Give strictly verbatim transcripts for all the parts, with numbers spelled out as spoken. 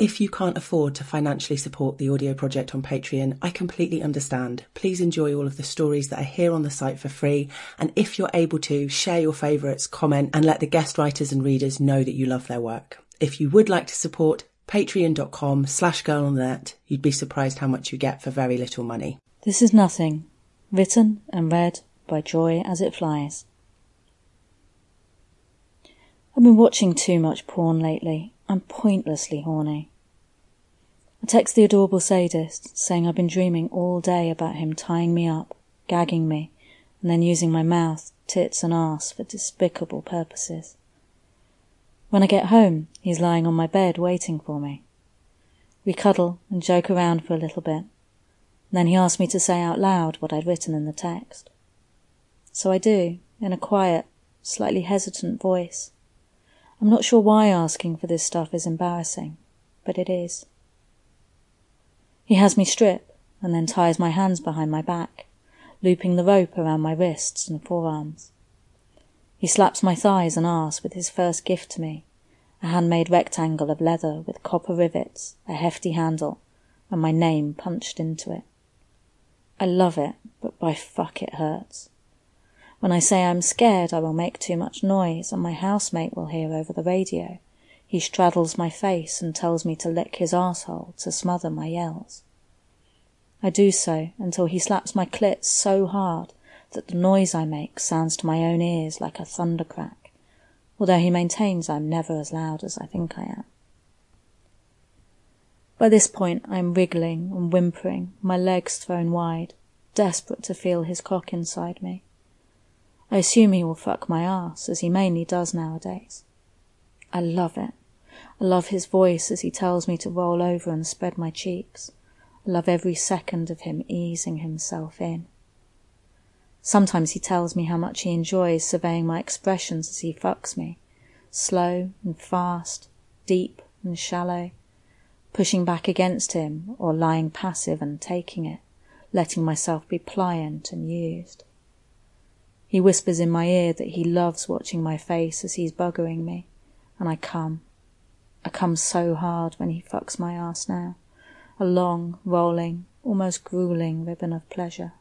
If you can't afford to financially support the audio project on Patreon, I completely understand. Please enjoy all of the stories that are here on the site for free. And if you're able to, share your favourites, comment, and let the guest writers and readers know that you love their work. If you would like to support, patreon.com slash girl on the net. You'd be surprised how much you get for very little money. This is Nothing, written and read by Joy As It Flies. I've been watching too much porn lately. I'm pointlessly horny. I text the adorable sadist, saying I've been dreaming all day about him tying me up, gagging me, and then using my mouth, tits and arse for despicable purposes. When I get home, he's lying on my bed waiting for me. We cuddle and joke around for a little bit. Then he asks me to say out loud what I'd written in the text. So I do, in a quiet, slightly hesitant voice. I'm not sure why asking for this stuff is embarrassing, but it is. He has me strip and then ties my hands behind my back, looping the rope around my wrists and forearms. He slaps my thighs and arse with his first gift to me, a handmade rectangle of leather with copper rivets, a hefty handle, and my name punched into it. I love it, but by fuck it hurts. When I say I'm scared I will make too much noise and my housemate will hear over the radio, he straddles my face and tells me to lick his arsehole to smother my yells. I do so until he slaps my clit so hard that the noise I make sounds to my own ears like a thundercrack, although he maintains I'm never as loud as I think I am. By this point I am wriggling and whimpering, my legs thrown wide, desperate to feel his cock inside me. I assume he will fuck my ass, as he mainly does nowadays. I love it. I love his voice as he tells me to roll over and spread my cheeks. I love every second of him easing himself in. Sometimes he tells me how much he enjoys surveying my expressions as he fucks me, slow and fast, deep and shallow, pushing back against him or lying passive and taking it, letting myself be pliant and used. He whispers in my ear that he loves watching my face as he's buggering me, and I come. I come so hard when he fucks my ass now, a long, rolling, almost grueling ribbon of pleasure.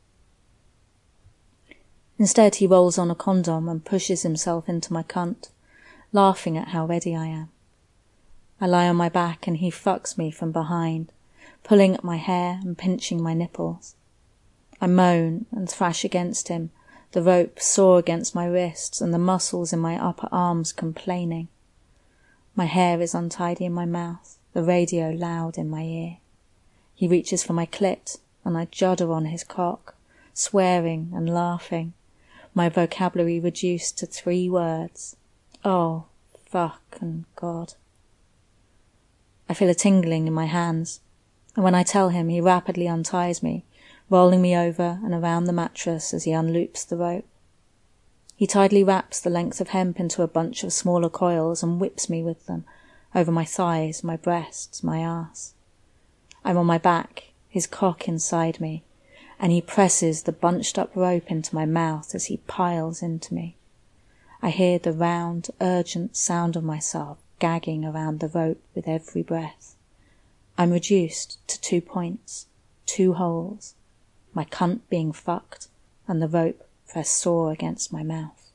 Instead he rolls on a condom and pushes himself into my cunt, laughing at how ready I am. I lie on my back and he fucks me from behind, pulling at my hair and pinching my nipples. I moan and thrash against him, the rope sore against my wrists and the muscles in my upper arms complaining. My hair is untidy in my mouth, the radio loud in my ear. He reaches for my clit and I judder on his cock, swearing and laughing, my vocabulary reduced to three words. Oh, fuck and God. I feel a tingling in my hands, and when I tell him, he rapidly unties me, rolling me over and around the mattress as he unloops the rope. He tidily wraps the length of hemp into a bunch of smaller coils and whips me with them, over my thighs, my breasts, my arse. I'm on my back, his cock inside me, and he presses the bunched-up rope into my mouth as he piles into me. I hear the round, urgent sound of myself gagging around the rope with every breath. I'm reduced to two points, two holes, my cunt being fucked, and the rope pressed sore against my mouth.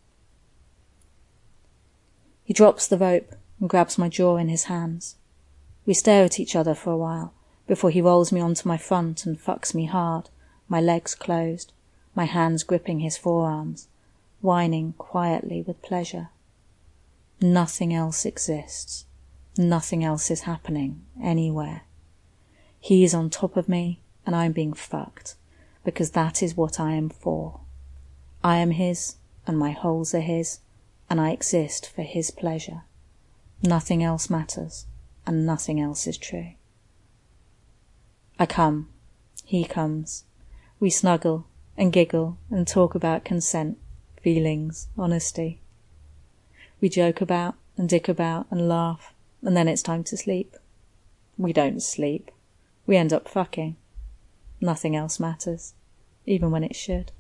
He drops the rope and grabs my jaw in his hands. We stare at each other for a while, before he rolls me onto my front and fucks me hard, my legs closed, my hands gripping his forearms, whining quietly with pleasure. Nothing else exists. Nothing else is happening anywhere. He is on top of me, and I'm being fucked, because that is what I am for. I am his, and my holes are his, and I exist for his pleasure. Nothing else matters, and nothing else is true. I come. He comes. We snuggle, and giggle, and talk about consent, feelings, honesty. We joke about, and dick about, and laugh, and then it's time to sleep. We don't sleep. We end up fucking. Nothing else matters, even when it should.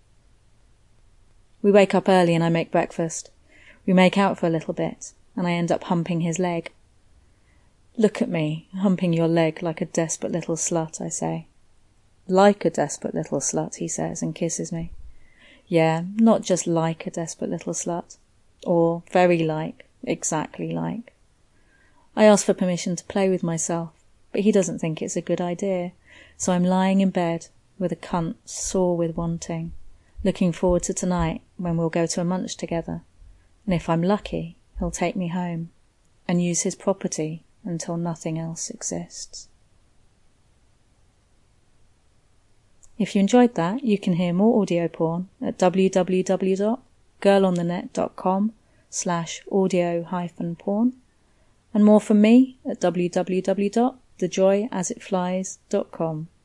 We wake up early and I make breakfast. We make out for a little bit, and I end up humping his leg. Look at me, humping your leg like a desperate little slut, I say. Like a desperate little slut, he says, and kisses me. Yeah, not just like a desperate little slut. Or very like, exactly like. I ask for permission to play with myself, but he doesn't think it's a good idea, so I'm lying in bed with a cunt sore with wanting, looking forward to tonight when we'll go to a munch together, and if I'm lucky, he'll take me home and use his property until nothing else exists. If you enjoyed that, you can hear more audio porn at www.girlonthenet.com slash audio hyphen porn, and more from me at www dot the joy as it flies dot com.